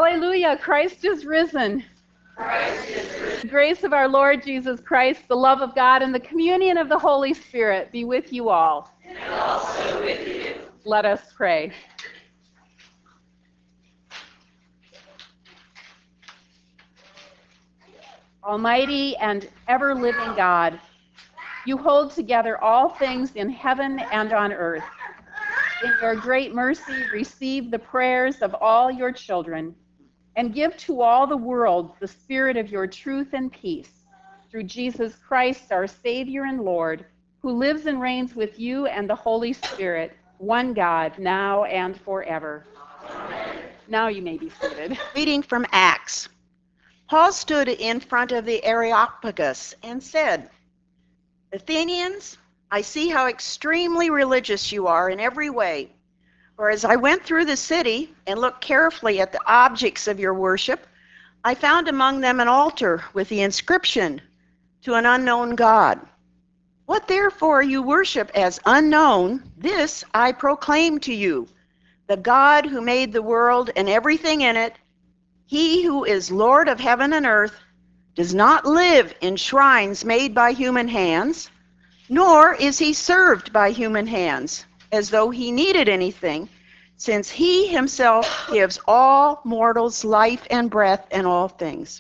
Hallelujah, Christ is risen. Christ is risen. The grace of our Lord Jesus Christ, the love of God, and the communion of the Holy Spirit be with you all. And also with you. Let us pray. Almighty and ever-living God, you hold together all things in heaven and on earth. In your great mercy, receive the prayers of all your children and give to all the world the spirit of your truth and peace through Jesus Christ, our Savior and Lord, who lives and reigns with you and the Holy Spirit, one God, now and forever. Amen. Now you may be seated. Reading from Acts. Paul stood in front of the Areopagus and said, Athenians, I see how extremely religious you are in every way. For as I went through the city and looked carefully at the objects of your worship, I found among them an altar with the inscription, to an unknown God. What therefore you worship as unknown, this I proclaim to you, the God who made the world and everything in it, he who is Lord of heaven and earth, does not live in shrines made by human hands, nor is he served by human hands, as though he needed anything, since he himself gives all mortals life and breath and all things.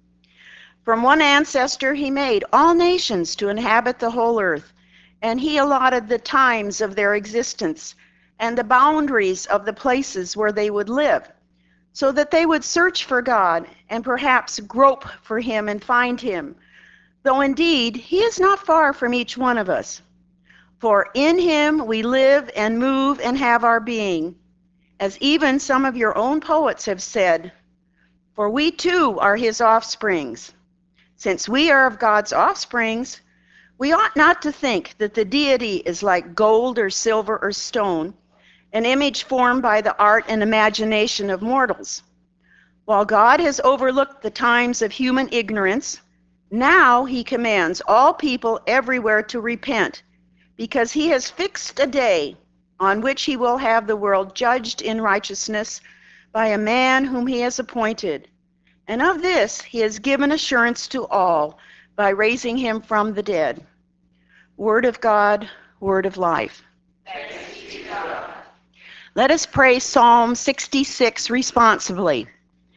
From one ancestor he made all nations to inhabit the whole earth, and he allotted the times of their existence and the boundaries of the places where they would live, so that they would search for God and perhaps grope for him and find him, though indeed he is not far from each one of us. For in him we live and move and have our being, as even some of your own poets have said, for we too are his offsprings. Since we are of God's offsprings, we ought not to think that the deity is like gold or silver or stone, an image formed by the art and imagination of mortals. While God has overlooked the times of human ignorance, now he commands all people everywhere to repent, because he has fixed a day on which he will have the world judged in righteousness by a man whom he has appointed. And of this he has given assurance to all by raising him from the dead. Word of God, word of life. Thanks be to God. Let us pray Psalm 66 responsively.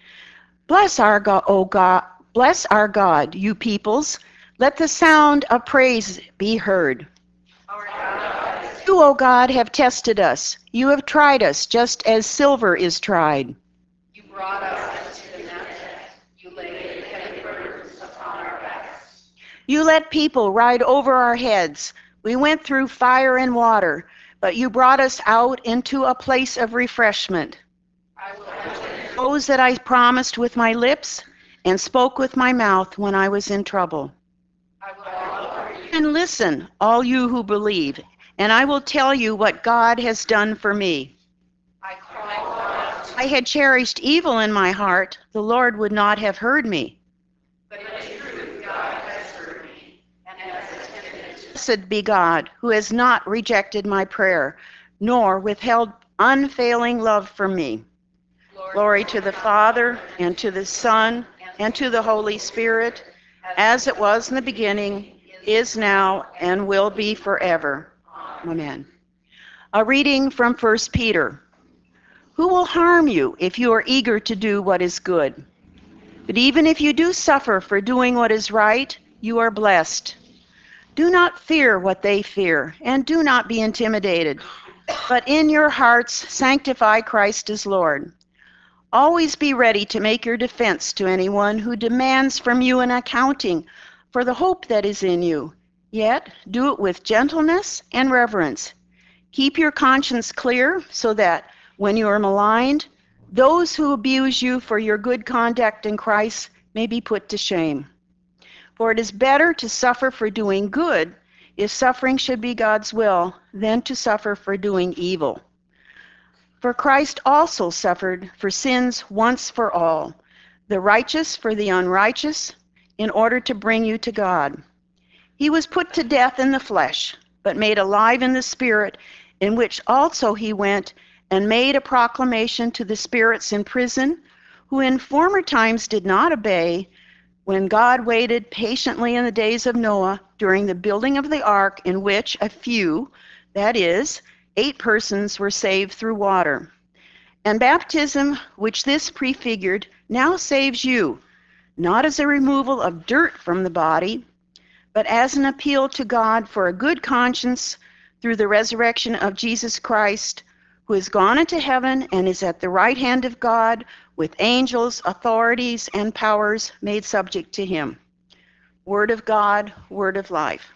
Bless our God, O God, bless our God, you peoples. Let the sound of praise be heard. Our God, You, O God, have tested us. You have tried us just as silver is tried. you brought us to the net. You laid heavy burdens upon our backs. You let people ride over our heads. We went through fire and water, but you brought us out into a place of refreshment. I will enter. Those that I promised with my lips and spoke with my mouth when I was in trouble. I will follow you. And listen, all you who believe, and I will tell you what God has done for me. I cry out, If I had cherished evil in my heart, the Lord would not have heard me. but in truth God has heard me and has attended to me. Blessed be God, who has not rejected my prayer, nor withheld unfailing love from me. Glory to the Father, and to the Son, and to the Holy Spirit, as it was in the beginning, is now, and will be forever. Amen. A reading from 1 Peter. Who will harm you if you are eager to do what is good? But even if you do suffer for doing what is right, you are blessed. Do not fear what they fear, and do not be intimidated, but in your hearts sanctify Christ as Lord. Always be ready to make your defense to anyone who demands from you an accounting for the hope that is in you. Yet do it with gentleness and reverence. Keep your conscience clear so that when you are maligned, those who abuse you for your good conduct in Christ may be put to shame. For it is better to suffer for doing good, if suffering should be God's will, than to suffer for doing evil. For Christ also suffered for sins once for all, the righteous for the unrighteous, in order to bring you to God. He was put to death in the flesh, but made alive in the Spirit, in which also he went and made a proclamation to the spirits in prison, who in former times did not obey, when God waited patiently in the days of Noah during the building of the ark, in which a few, that is, 8 persons, were saved through water. And baptism, which this prefigured, now saves you, not as a removal of dirt from the body, but as an appeal to God for a good conscience through the resurrection of Jesus Christ, who has gone into heaven and is at the right hand of God, with angels, authorities, and powers made subject to him. Word of God, word of life.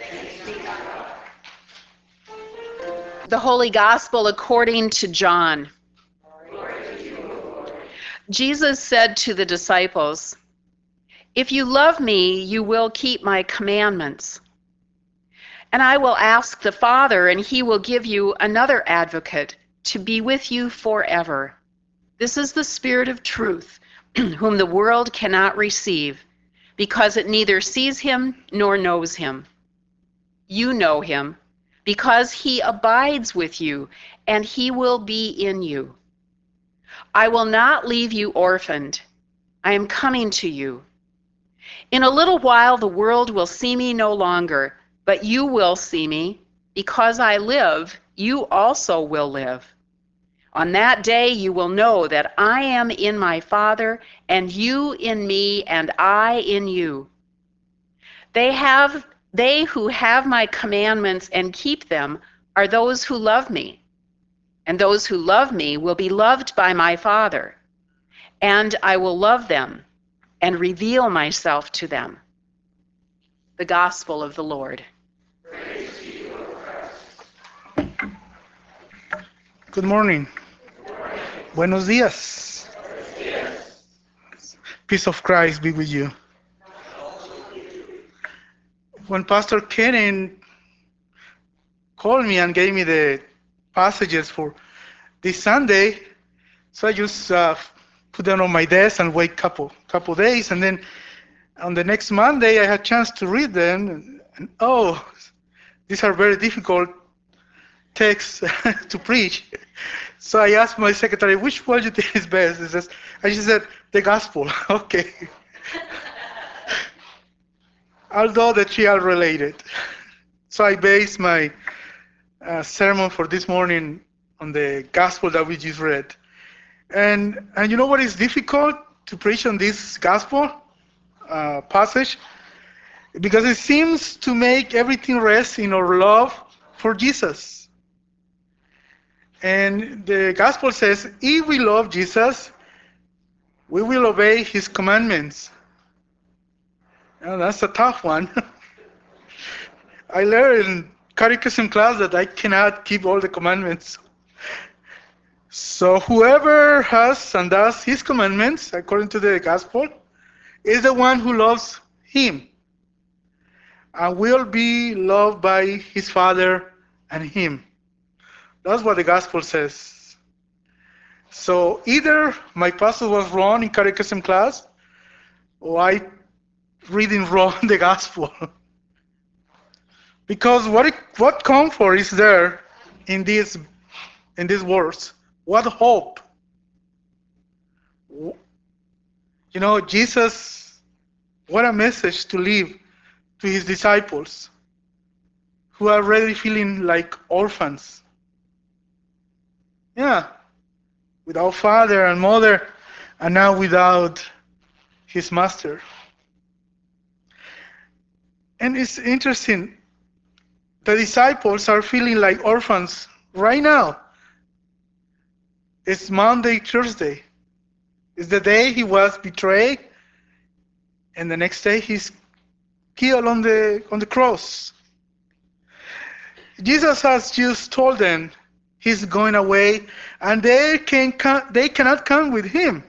The Holy Gospel according to John. Jesus said to the disciples, "If you love me, you will keep my commandments. And I will ask the Father, and he will give you another advocate to be with you forever. This is the Spirit of truth, whom the world cannot receive, because it neither sees him nor knows him. You know him, because he abides with you, and he will be in you. I will not leave you orphaned. I am coming to you. In a little while the world will see me no longer, but you will see me. Because I live, you also will live. On that day you will know that I am in my Father, and you in me, and I in you. They who have my commandments and keep them are those who love me. And those who love me will be loved by my Father, and I will love them and reveal myself to them." The Gospel of the Lord. Good morning. Buenos días. Peace of Christ be with you. When Pastor Karen called me and gave me the passages for this Sunday, so I just put them on my desk and wait couple days, and then on the next Monday I had a chance to read them, and oh, these are very difficult texts to preach. So I asked my secretary, which one do you think is best? And she said, the gospel. Okay. Although the three are related. So I based my sermon for this morning on the gospel that we just read. And you know what is difficult to preach on this gospel passage? Because it seems to make everything rest in our love for Jesus. And the gospel says, if we love Jesus, we will obey his commandments. Now, that's a tough one. I learned in catechism class that I cannot keep all the commandments. So whoever has and does his commandments, according to the gospel, is the one who loves him and will be loved by his Father and him. That's what the gospel says. So either my pastor was wrong in catechism class, or I reading wrong the gospel. Because what comfort is there in these words? What hope? You know, Jesus, what a message to leave to his disciples who are already feeling like orphans. Yeah, without father and mother, and now without his master. And it's interesting, the disciples are feeling like orphans right now. It's Monday, Thursday. It's the day he was betrayed, and the next day he's killed on the cross. Jesus has just told them he's going away, and they cannot come with him.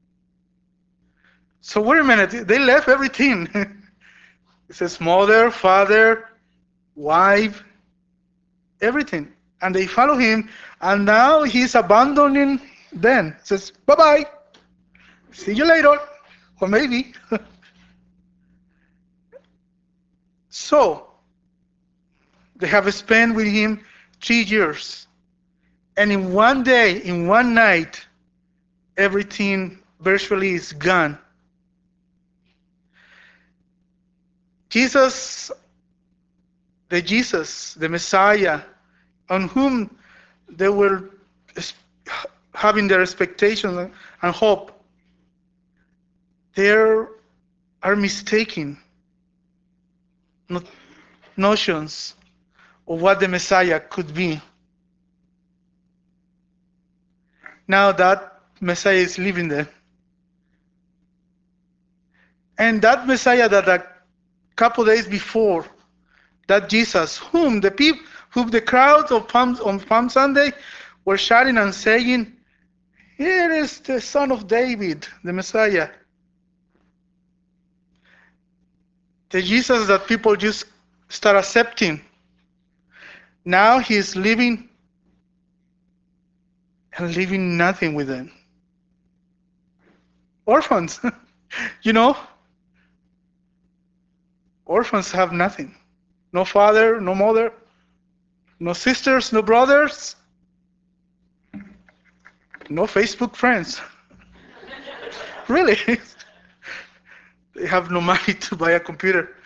So wait a minute, they left everything. It says mother, father, wife, everything. And they follow him, and now he's abandoning them. It says, bye-bye. See you later. Or maybe. So, they have spent with him 3 years. And in one day, in one night, everything virtually is gone. Jesus, the Messiah, on whom they were having their expectation and hope, they are mistaken notions of what the Messiah could be. Now that Messiah is living there. And that Messiah that a couple days before, that Jesus, whom the crowds of on Palm Sunday were shouting and saying, "Here is the Son of David, the Messiah." The Jesus that people just start accepting. Now he's living and leaving nothing with them. Orphans, you know, orphans have nothing. No father, no mother, no sisters, no brothers, no Facebook friends. Really? They have no money to buy a computer.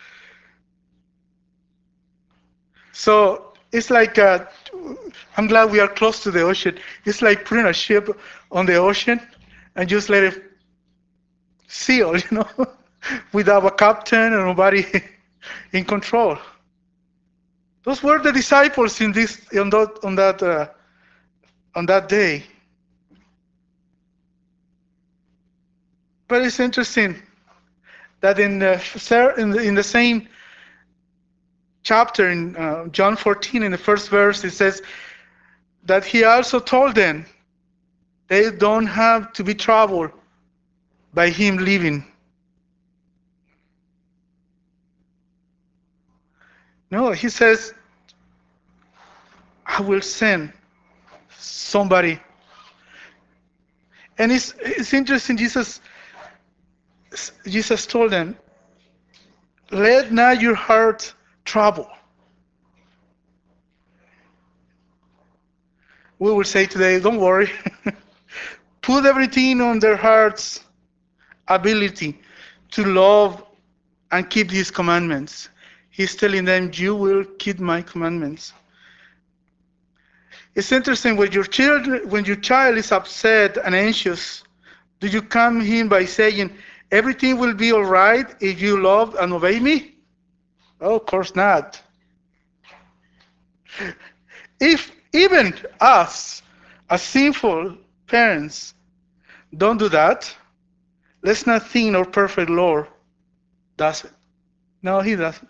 So it's like, I'm glad we are close to the ocean. It's like putting a ship on the ocean and just let it sail, without a captain and nobody in control. Those were the disciples on that day. But it's interesting that in the same chapter in John 14, in the first verse, it says that he also told them they don't have to be troubled by him leaving. No, he says, I will send somebody. And it's interesting, Jesus told them, let not your heart trouble. We will say today, don't worry. Put everything on their heart's ability to love and keep his commandments. He's telling them, you will keep my commandments. It's interesting, when your child is upset and anxious, do you calm him by saying, everything will be all right if you love and obey me? Oh, of course not. If even us, as sinful parents, don't do that, let's not think our perfect Lord does it. No, he doesn't.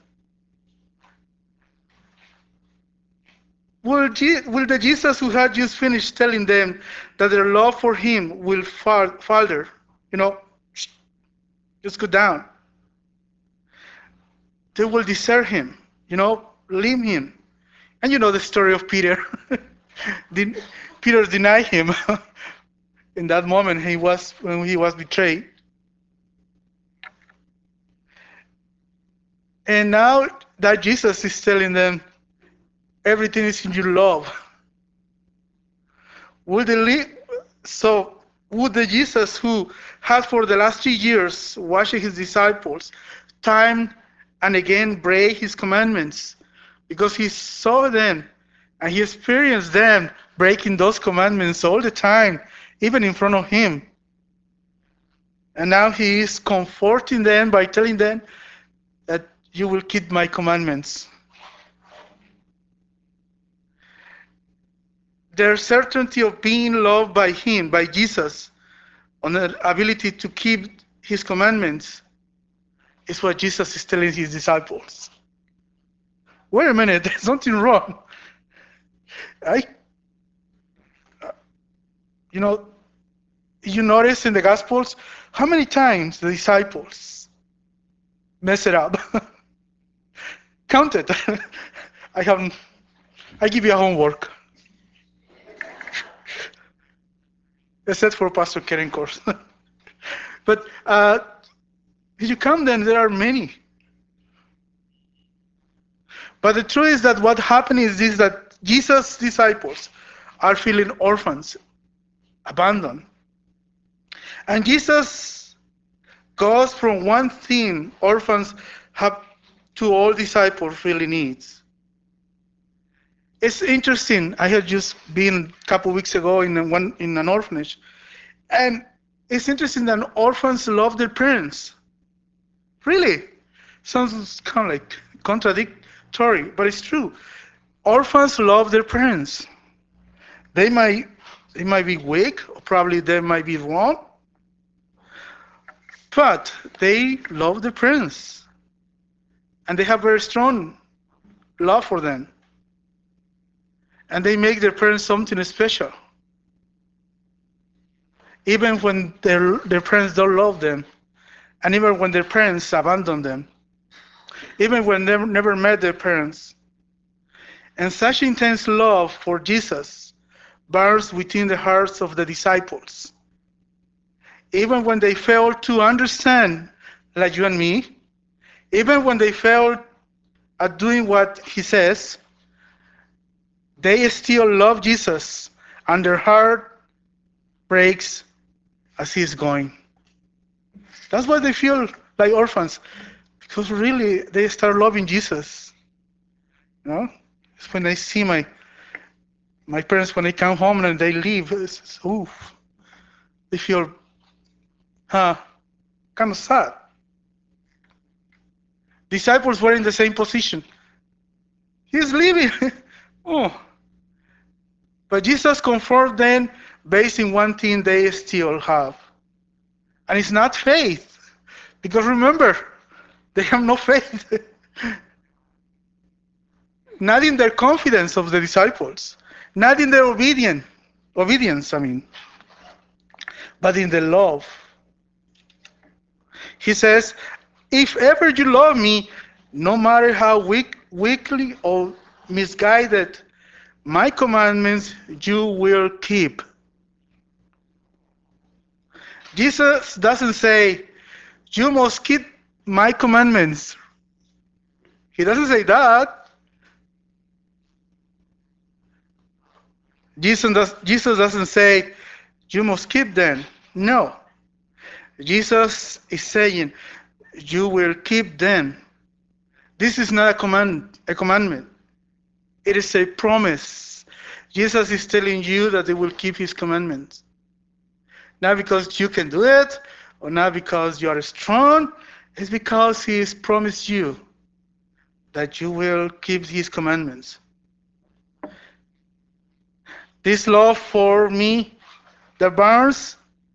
Will the Jesus who had just finished telling them that their love for him will falter, just go down? They will desert him, leave him. And you know the story of Peter. Peter denied him in that moment when he was betrayed. And now that Jesus is telling them, everything is in your love. Would the Jesus who had for the last 3 years watching his disciples time and again break his commandments, because he saw them and he experienced them breaking those commandments all the time, even in front of him. And now he is comforting them by telling them that you will keep my commandments. Their certainty of being loved by him, by Jesus, on the ability to keep his commandments, is what Jesus is telling his disciples. Wait a minute, there's something wrong. You notice in the Gospels how many times the disciples mess it up. Count it. I give you a homework. Except for Pastor Karen course. But if you count them, there are many. But the truth is that what happened is this, that Jesus' disciples are feeling orphans, abandoned. And Jesus goes from one thing orphans have to all disciples really needs. It's interesting. I had just been a couple weeks ago in an orphanage, and it's interesting that orphans love their parents. Really, sounds kind of like contradictory, but it's true. Orphans love their parents. They might be weak, or probably they might be wrong, but they love their parents, and they have very strong love for them, and they make their parents something special, even when their parents don't love them, and even when their parents abandon them, even when they never met their parents. And such intense love for Jesus burns within the hearts of the disciples. Even when they fail to understand, like you and me, even when they fail at doing what he says, they still love Jesus, and their heart breaks as he's going. That's why they feel like orphans, because really they start loving Jesus. You know, it's when I see my parents when they come home and they leave. Oof, they feel, kind of sad. Disciples were in the same position. He's leaving. Oh, but Jesus comforted them based in one thing they still have. And it's not faith. Because remember, they have no faith. Not in their confidence of the disciples. Not in their obedience, but in the love. He says, if ever you love me, no matter how weakly or misguided, my commandments you will keep. Jesus doesn't say, you must keep my commandments. He doesn't say that. Jesus doesn't say, you must keep them. No. Jesus is saying, you will keep them. This is not a commandment. It is a promise. Jesus is telling you that he will keep his commandments. Not because you can do it, or not because you are strong. It's because he has promised you that you will keep his commandments. This love for me that burns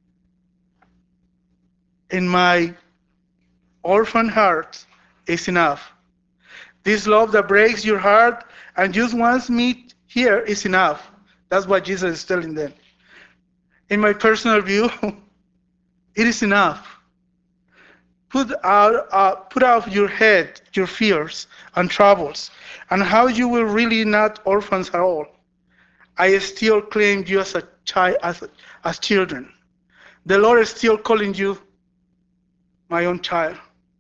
in my orphan heart is enough. This love that breaks your heart and just wants me here is enough. That's what Jesus is telling them. In my personal view, it is enough. Put out your head, your fears and troubles, and how you will really not orphans at all. I still claim you as a child, as children. The Lord is still calling you my own child.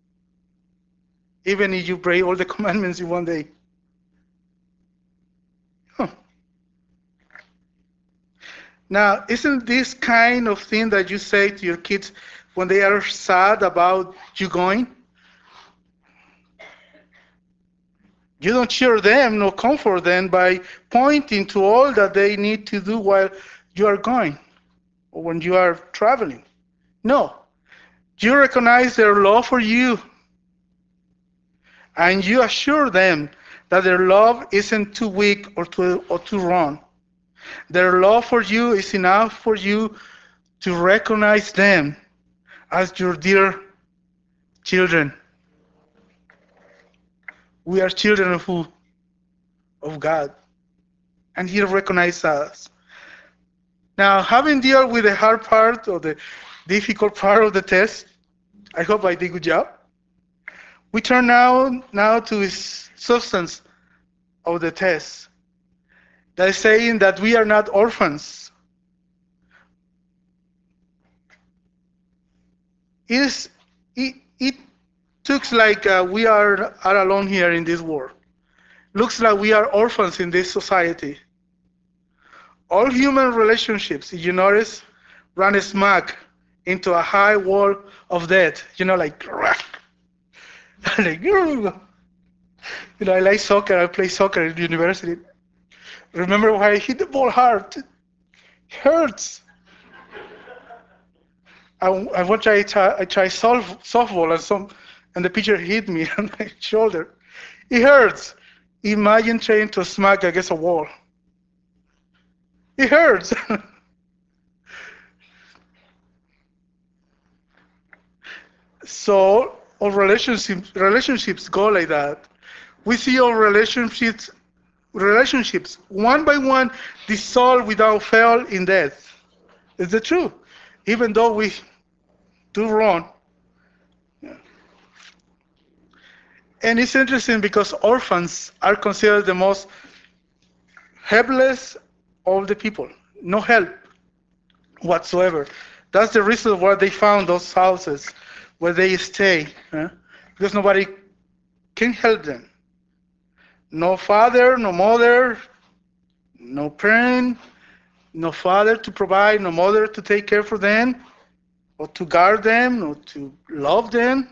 Even if you break all the commandments in one day. Now, isn't this kind of thing that you say to your kids when they are sad about you going? You don't cheer them nor comfort them by pointing to all that they need to do while you are going or when you are traveling. No. You recognize their love for you, and you assure them that their love isn't too weak or too wrong. Their love for you is enough for you to recognize them as your dear children. We are children of who? Of God. And he recognizes us. Now, having dealt with the hard part or the difficult part of the test, I hope I did a good job. We turn now to the substance of the test. That is saying that we are not orphans. It looks like we are alone here in this world. Looks like we are orphans in this society. All human relationships, if you notice, run smack into a high wall of death. Like, like, I like soccer. I play soccer at university. Remember when I hit the ball hard? It hurts. I want to try softball and the pitcher hit me on my shoulder. It hurts. Imagine trying to smack against a wall. It hurts. So our relationships go like that. We see our relationships one by one dissolve without fail in death. It's the truth. Even though we do wrong. Yeah. And it's interesting because orphans are considered the most helpless of the people. No help whatsoever. That's the reason why they found those houses where they stay. Because nobody can help them. No father, no mother, no parent, no father to provide, no mother to take care for them, or to guard them, or to love them.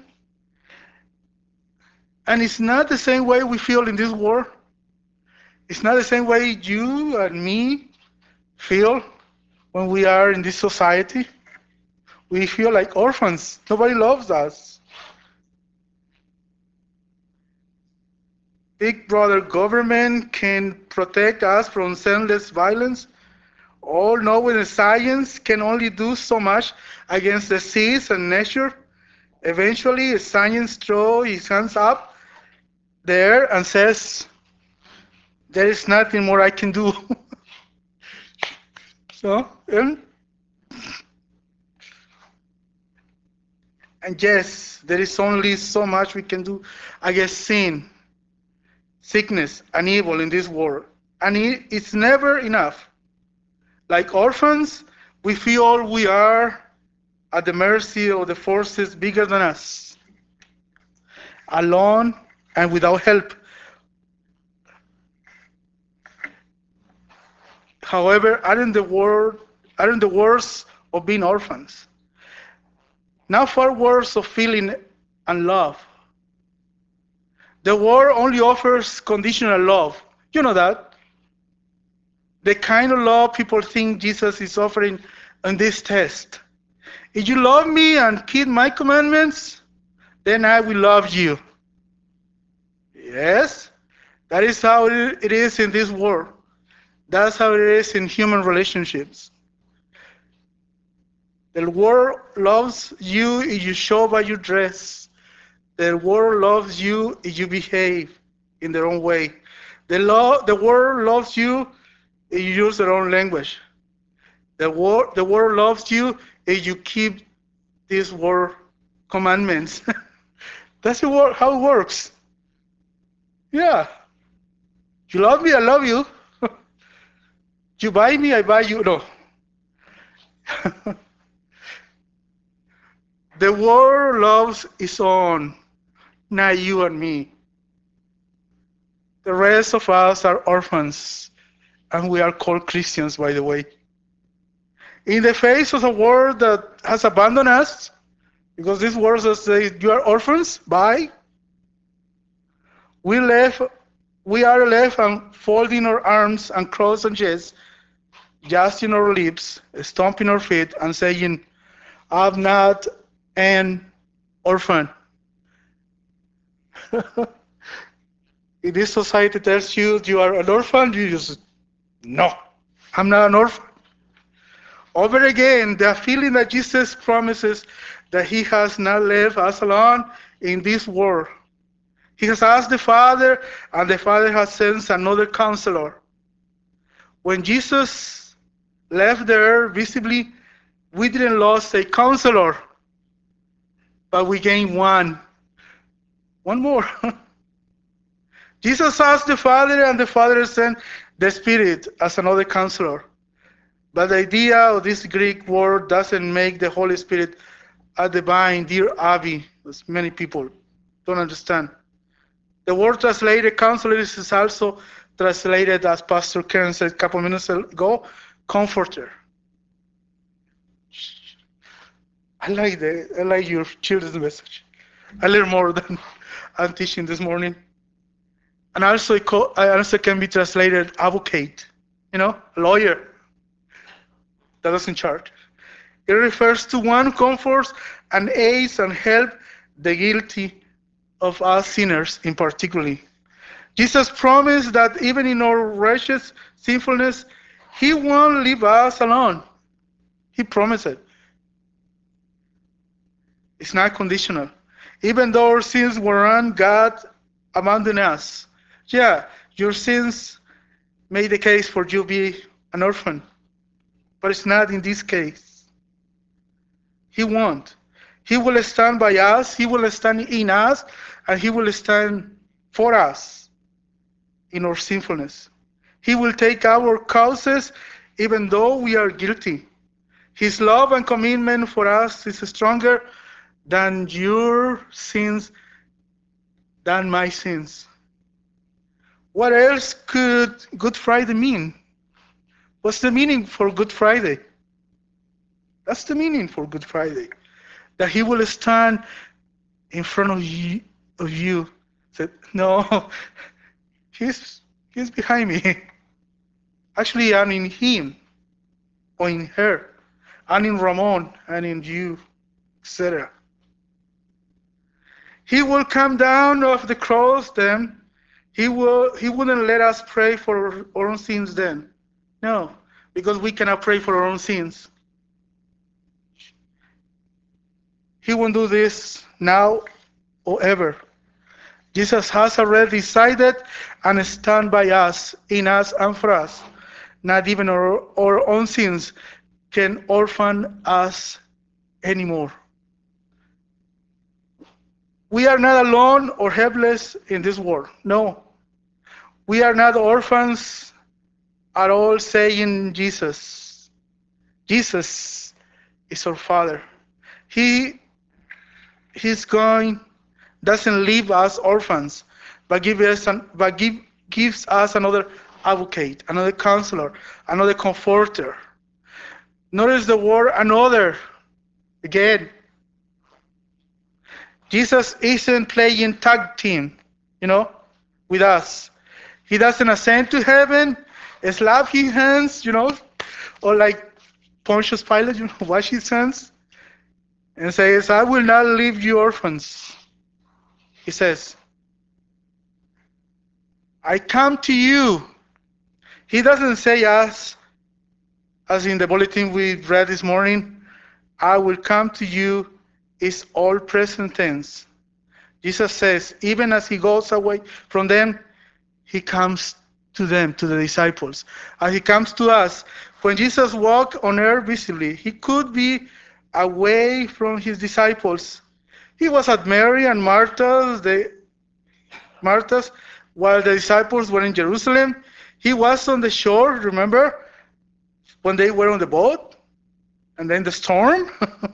And it's not the same way we feel in this world. It's not the same way you and me feel when we are in this society. We feel like orphans. Nobody loves us. Big brother government can protect us from senseless violence. All-knowing science can only do so much against disease and nature. Eventually, science throws his hands up there and says, there is nothing more I can do. And yes, there is only so much we can do against sin, sickness, and evil in this world. And it's never enough. Like orphans, we feel we are at the mercy of the forces bigger than us, alone and without help. However, aren't the worst of being orphans? Now far worse of feeling unloved. The world only offers conditional love. You know that. The kind of love people think Jesus is offering on this test. If you love me and keep my commandments, then I will love you. Yes, that is how it is in this world. That's how it is in human relationships. The world loves you if you show by your dress. The world loves you if you behave in their own way. The world loves you if you use their own language. The world loves you if you keep these world commandments. That's how it works. Yeah. You love me, I love you. You buy me, I buy you. No. The world loves its own, not you and me. The rest of us are orphans, and we are called Christians, by the way. In the face of a world that has abandoned us, because this world says you are orphans, bye. We are left folding our arms and crossing chests, adjusting our lips, stomping our feet, and saying, I'm not an orphan. If this society tells you you are an orphan, you just, no, I'm not an orphan. Over again, the feeling that Jesus promises that he has not left us alone in this world. He has asked the Father, and the Father has sent another counselor. When Jesus left the earth visibly, we didn't lose a counselor, but we gained one more. Jesus asked the Father, and the Father sent the Spirit as another counselor. But the idea of this Greek word doesn't make the Holy Spirit a divine dear Abby, as many people don't understand. The word translated counselor is also translated, as Pastor Karen said a couple minutes ago, comforter. I like your children's message. I learn more than I'm teaching this morning. And also, I also can be translated advocate, lawyer that doesn't charge. It refers to one who comforts and aids and help the guilty of us sinners in particular. Jesus promised that even in our wretched sinfulness, He won't leave us alone. He promised it. It's not conditional. Even though our sins were on, God abandoned us. Yeah, your sins made the case for you to be an orphan, but it's not in this case. He won't. He will stand by us, He will stand in us, and He will stand for us in our sinfulness. He will take our causes even though we are guilty. His love and commitment for us is stronger than your sins, than my sins. What else could Good Friday mean? What's the meaning for Good Friday? That's the meaning for Good Friday. That He will stand in front of you. Said, no, he's behind me. Actually, I'm in him or in her. I'm in Ramon and in you, etc. He will come down off the cross then. He wouldn't let us pray for our own sins then. No, because we cannot pray for our own sins. He won't do this now or ever. Jesus has already decided and stand by us, in us and for us. Not even our own sins can orphan us anymore. We are not alone or helpless in this world. No. We are not orphans at all, saying Jesus. Jesus is our Father. He's going, doesn't leave us orphans, but gives us another advocate, another counselor, another comforter. Notice the word another again. Jesus isn't playing tag team, with us. He doesn't ascend to heaven, slap his hands, or like Pontius Pilate, wash his hands, and says, I will not leave you orphans. He says, I come to you. He doesn't say as in the bulletin we read this morning, I will come to you is all present tense. Jesus says, even as He goes away from them, He comes to them, to the disciples. As He comes to us. When Jesus walked on earth visibly, He could be away from His disciples. He was at Mary and Martha's, while the disciples were in Jerusalem. He was on the shore, remember? When they were on the boat, and then the storm.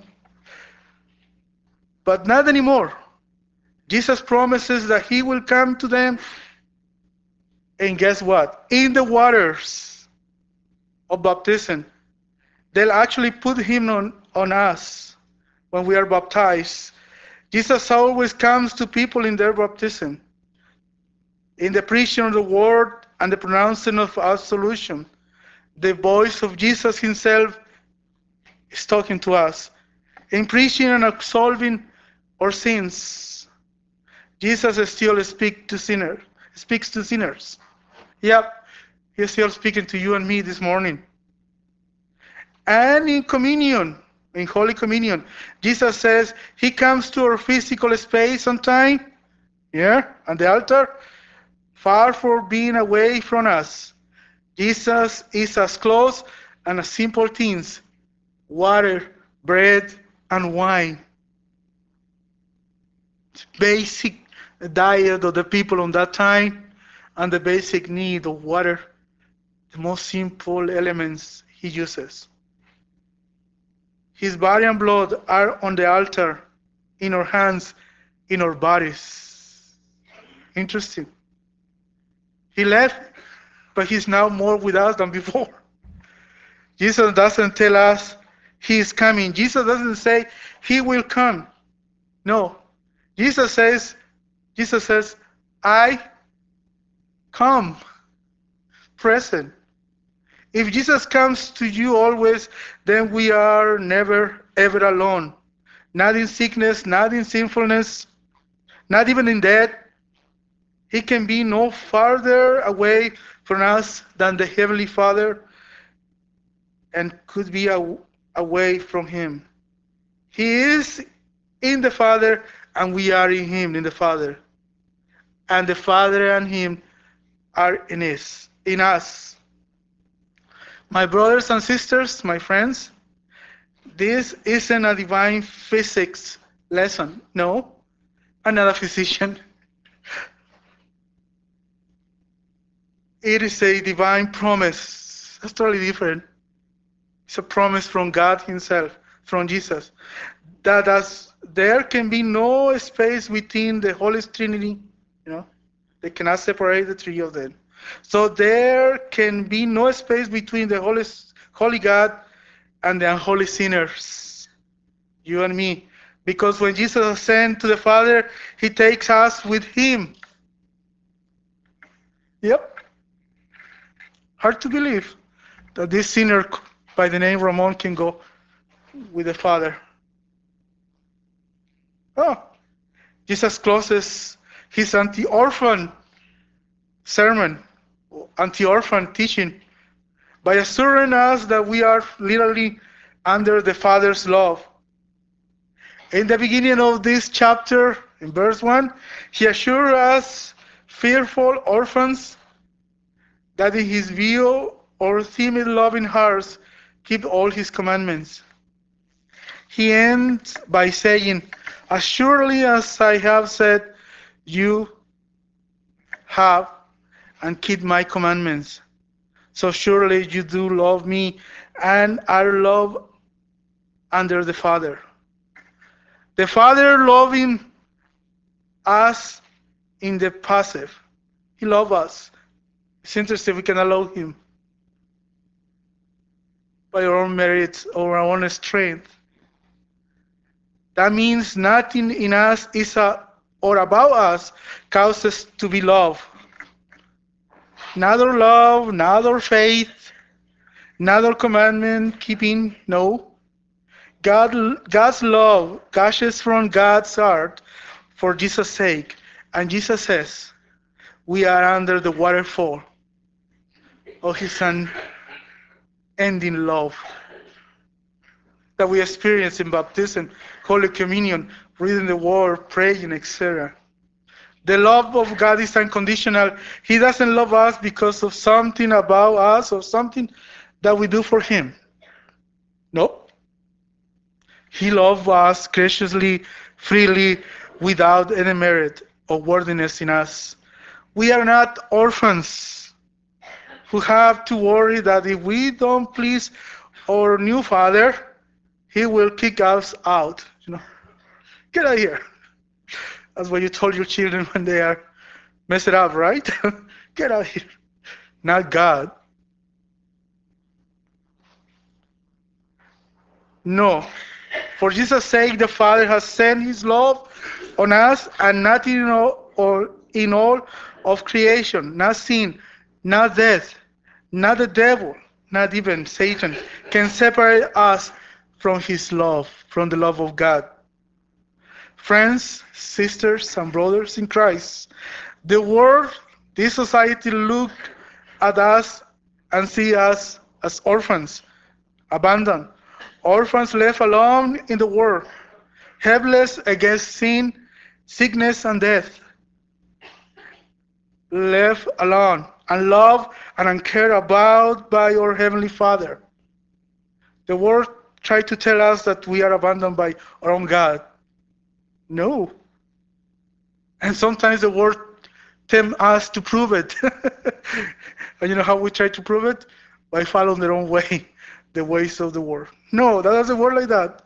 But not anymore. Jesus promises that He will come to them, and guess what? In the waters of baptism. They'll actually put Him on us when we are baptized. Jesus always comes to people in their baptism, in the preaching of the word and the pronouncing of absolution. The voice of Jesus Himself is talking to us. In preaching and absolving our sins, Jesus still speaks to sinners. Yep, He's still speaking to you and me this morning. And in communion, in Holy Communion, Jesus says He comes to our physical space and time, on the altar, far from being away from us. Jesus is as close and as simple things, water, bread, and wine. Basic diet of the people on that time, and the basic need of water, the most simple elements He uses. His body and blood are on the altar, in our hands, in our bodies. Interesting. He left, but He's now more with us than before. Jesus doesn't tell us He is coming. Jesus doesn't say he will come. No. Jesus says, I come, present. If Jesus comes to you always, then we are never ever alone. Not in sickness, not in sinfulness, not even in death. He can be no farther away from us than the Heavenly Father and could be away from Him. He is in the Father and we are in Him, in the Father. And the Father and Him are in us. My brothers and sisters, my friends, this isn't a divine physics lesson. No, I'm not a physician. It is a divine promise. That's totally different. It's a promise from God Himself, from Jesus, that as there can be no space within the Holy Trinity, they cannot separate the three of them. So there can be no space between the Holy God and the unholy sinners, you and me. Because when Jesus ascends to the Father, He takes us with Him. Yep. Hard to believe that this sinner by the name Ramon can go with the Father. Oh, Jesus closes His anti-orphan sermon, anti-orphan teaching, by assuring us that we are literally under the Father's love. In the beginning of this chapter, in verse 1, He assured us, fearful orphans, that in His view, our timid loving hearts keep all His commandments. He ends by saying, as surely as I have said, you have and keep my commandments. So surely you do love me and are loved under the Father. The Father loving us in the passive. He loves us. It's interesting we cannot love Him by our own merits or our own strength. That means nothing in us is or about us causes to be loved. Neither love, neither faith, neither commandment keeping, no. God's love gushes from God's heart for Jesus' sake. And Jesus says, we are under the waterfall of His unending love that we experience in baptism, Holy Communion, reading the Word, praying, etc. The love of God is unconditional. He doesn't love us because of something about us or something that we do for Him. No. He loves us graciously, freely, without any merit or worthiness in us. We are not orphans who have to worry that if we don't please our new Father, He will kick us out. Get out of here. That's what you told your children when they are messed up, right? Get out of here. Not God. No. For Jesus' sake, the Father has sent His love on us, and not in all of creation, not sin, not death, not the devil, not even Satan, can separate us from His love, from the love of God. Friends, sisters, and brothers in Christ, the world, this society look at us and see us as orphans, abandoned, orphans left alone in the world, helpless against sin, sickness, and death. Left alone, unloved and uncared about by our Heavenly Father. The world tried to tell us that we are abandoned by our own God. No. And sometimes the world tempts us to prove it. And you know how we try to prove it? By following their own way, the ways of the world. No, that doesn't work like that.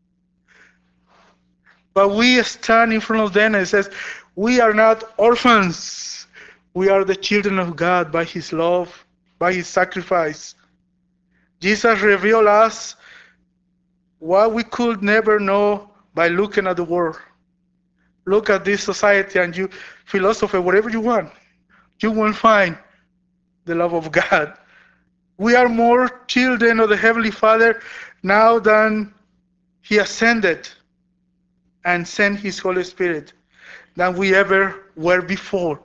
But we stand in front of them and it says, we are not orphans. We are the children of God by His love, by His sacrifice. Jesus revealed us what we could never know by looking at the world. Look at this society and you philosopher, whatever you want, you will find the love of God. We are more children of the Heavenly Father now than He ascended and sent His Holy Spirit than we ever were before.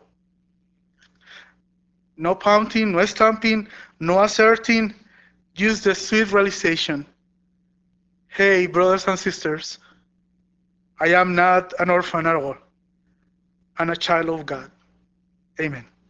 No pouting, no stamping, no asserting, just the sweet realization. Hey, brothers and sisters, I am not an orphan at all. I'm a child of God. Amen.